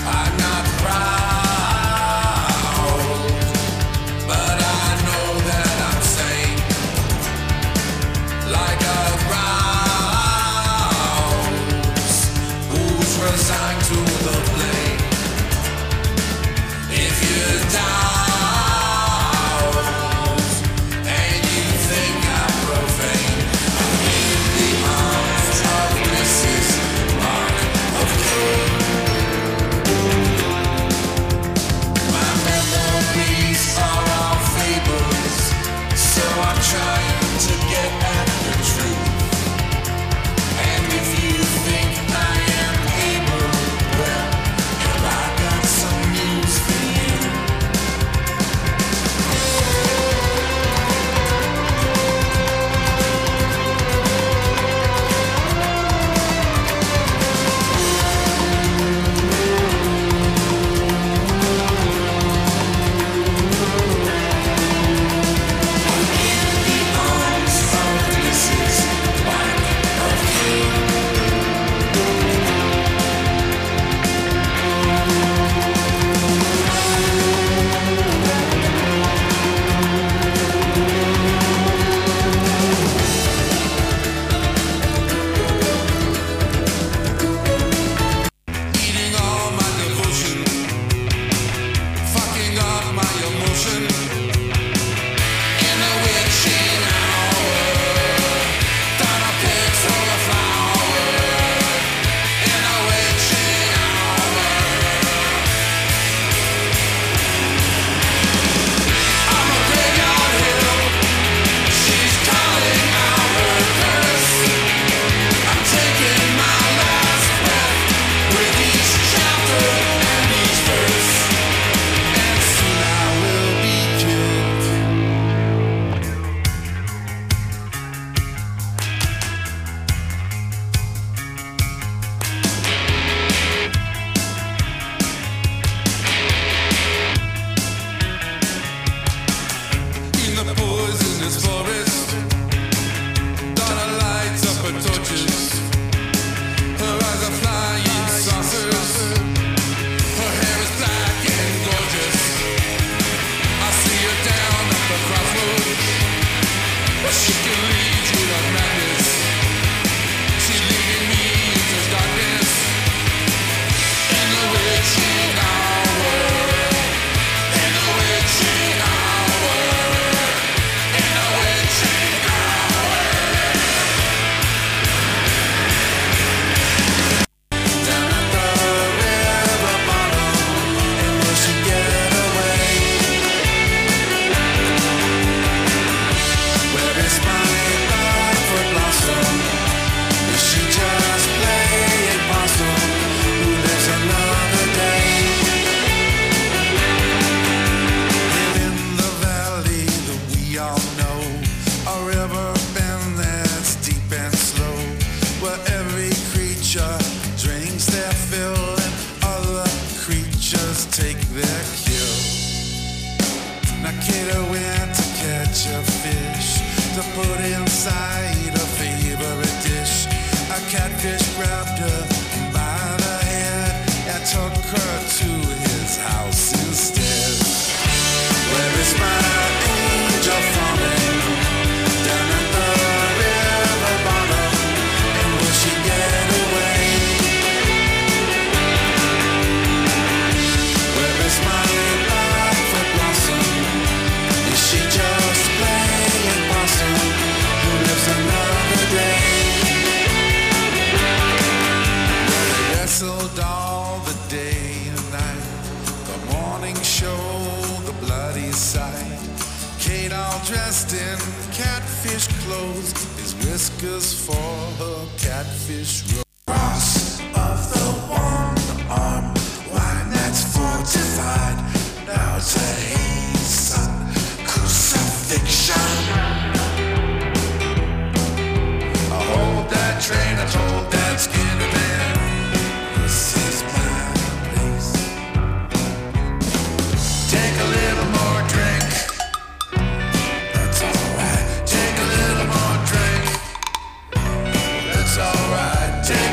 Take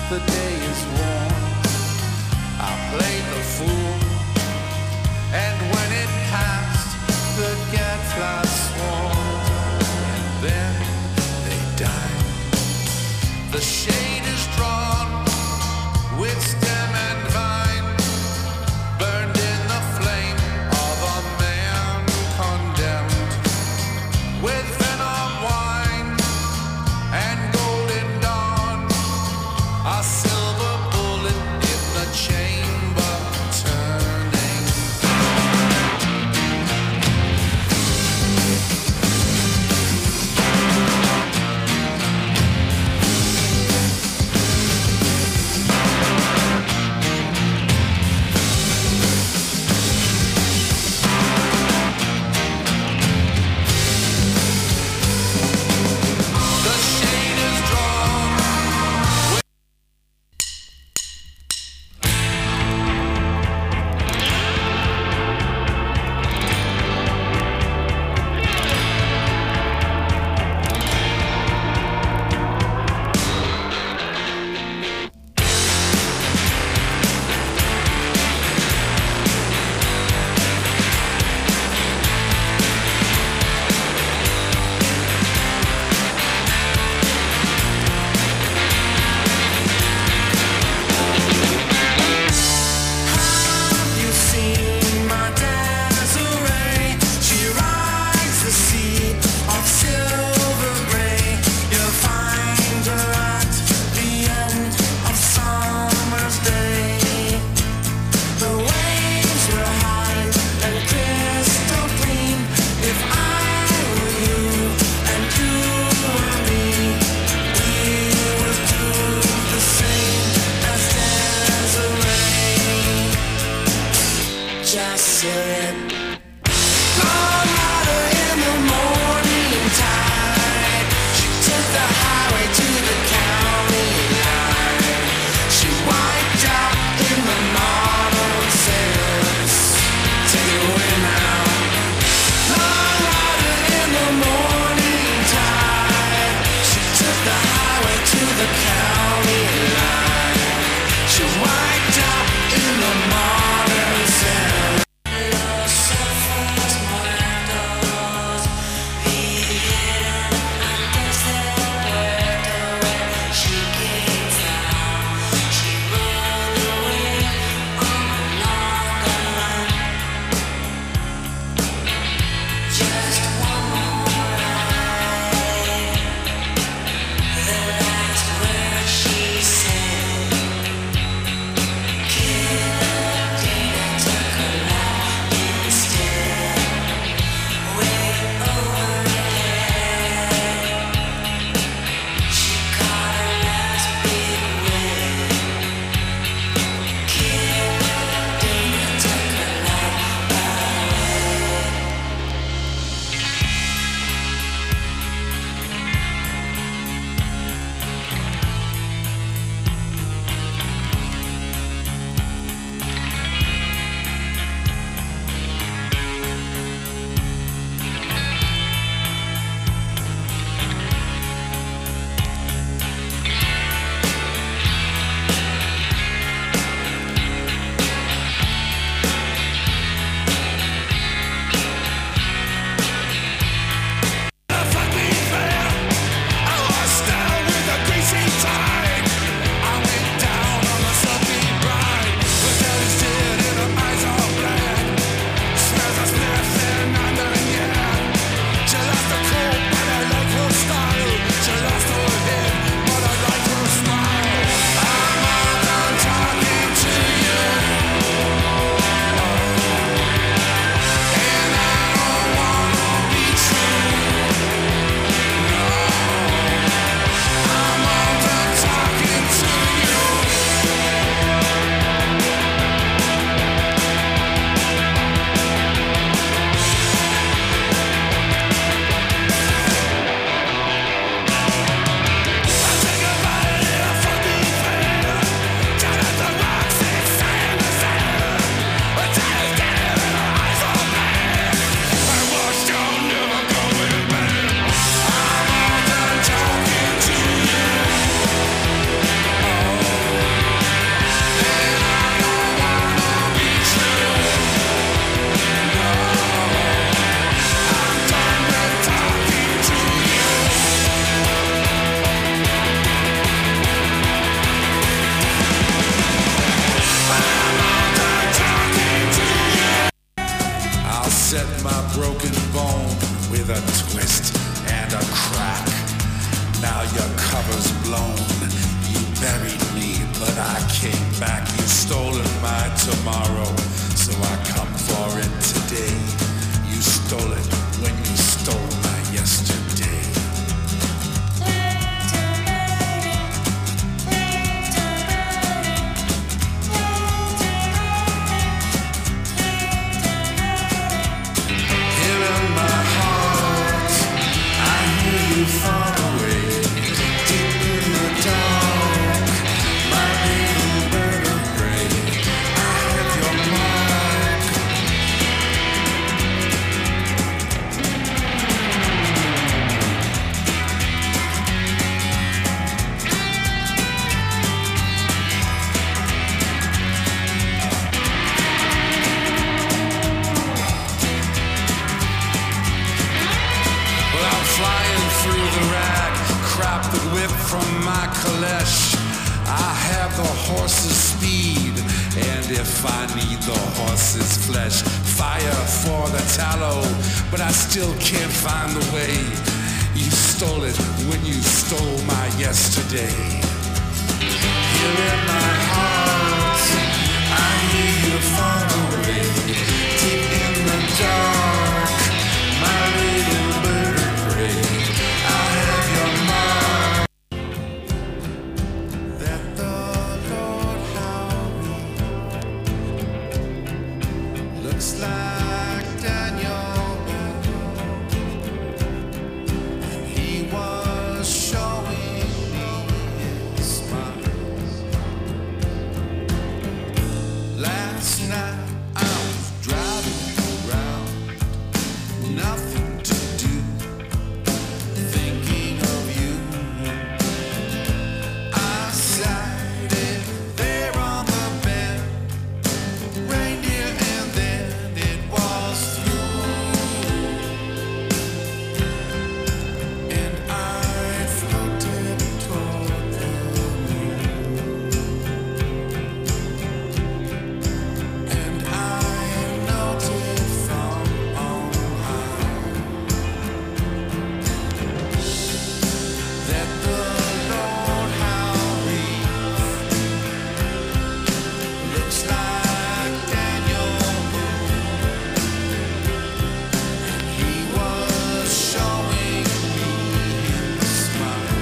the day is warm. I played the fool, and when it passed, the gadflies swarmed, and then they died. The shade is drawn with stem and vine, burned in the flame of a man condemned, with venom wine and golden dawn, a silver bullet in the chamber turning. your cover's blown. You buried me, but I came back. You stolen my tomorrow, so I come for it today. You stole it when you stole my yesterday. Here in my heart, I hear you far away, deep in the dark, my little bird of prey. I have your mark. Well, I'm flying through the rag, crap the whip from my caleche. I have the horse's speed, and if I need the horse's flesh, fire for the tallow, but I still can't find the way. You stole it when you stole my yesterday. Here in my heart, I hear you far away, deep in the dark, my little bird of prey. I have your mark. That the Lord Howe looks like Daniel, and he was showing me his smile. Last night I was driving around, nothing to do, thinking of you. I sat there on the bed, reindeer, and then it was through, and I floated toward the moon, and I noted from on high that the Lord Howe looks like Daniel Boone, and he was showing me his smile.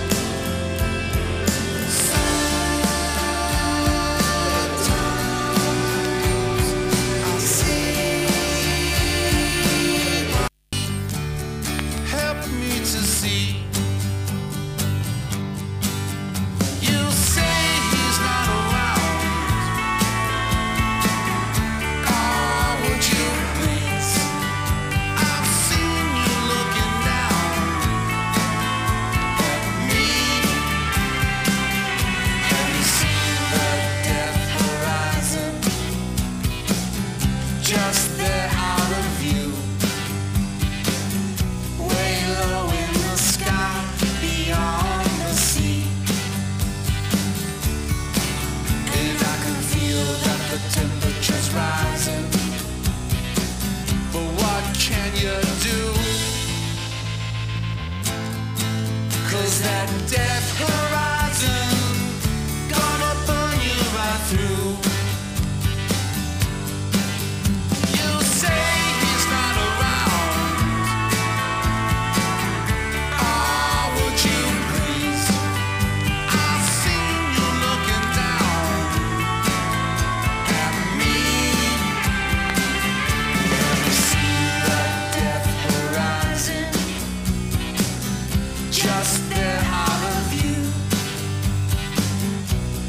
Sometimes I see, help me to see. You say he's not around. Oh, would you please? I've seen you looking down at me. Have you seen the death horizon? Just there out of view, way low in the sky, beyond the sea. And I can feel that the temperature's rising. But what can you do? 'Cause that death